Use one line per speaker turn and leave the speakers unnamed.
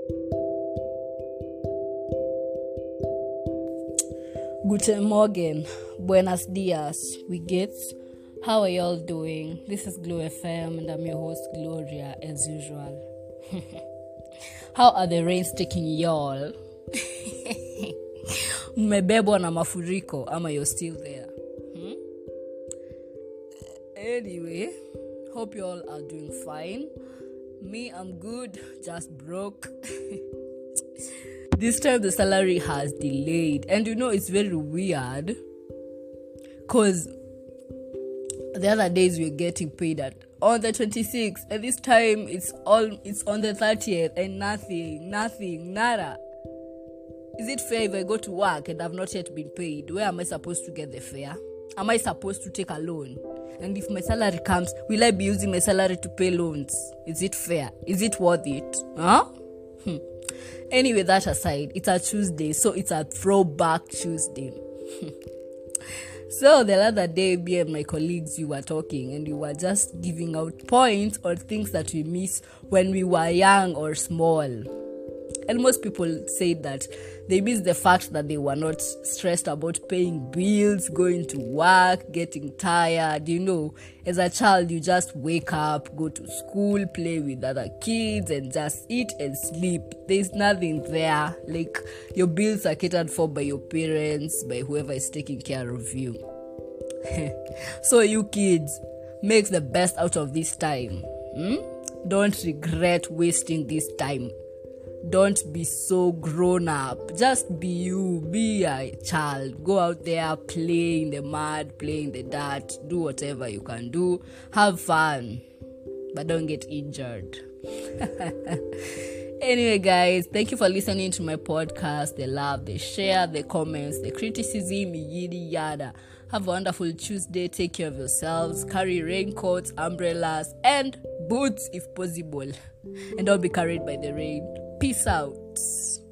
Guten Morgen, buenos dias, we get. How are y'all doing? This is Glow FM and I'm your host Gloria as usual. How are the rains taking y'all? Mmebebwa na mafuriko ama you're still there? Anyway, hope y'all are doing fine. Me, I'm good, just broke. This time the salary has delayed, and it's very weird because the other days we're getting paid on the 26th, and this time it's on the 30th and nothing, nada. Is it fair if I go to work and I've not yet been paid? Where am I supposed to get the fare? Am I supposed to take a loan? And if my salary comes, will I be using my salary to pay loans? Is it fair? Is it worth it? Anyway, that aside, it's a Tuesday, so it's a throwback Tuesday. So the other day, me and my colleagues, we were talking and we were just giving out points on things that we miss when we were young or small. And most people said that they miss the fact that they were not stressed about paying bills, going to work, getting tired. As a child, you just wake up, go to school, play with other kids, and just eat and sleep. There's nothing there. Like, your bills are catered for by your parents, by whoever is taking care of you. So you kids, make the best out of this time. Don't regret wasting this time. Don't be so grown up. Just be you. Be a child. Go out there, play in the mud, play in the dirt. Do whatever you can do. Have fun. But don't get injured. Anyway, guys, thank you for listening to my podcast. The love, the share, the comments, the criticism, yada. Have a wonderful Tuesday. Take care of yourselves. Carry raincoats, umbrellas, and boots if possible. And don't be carried by the rain. Peace out.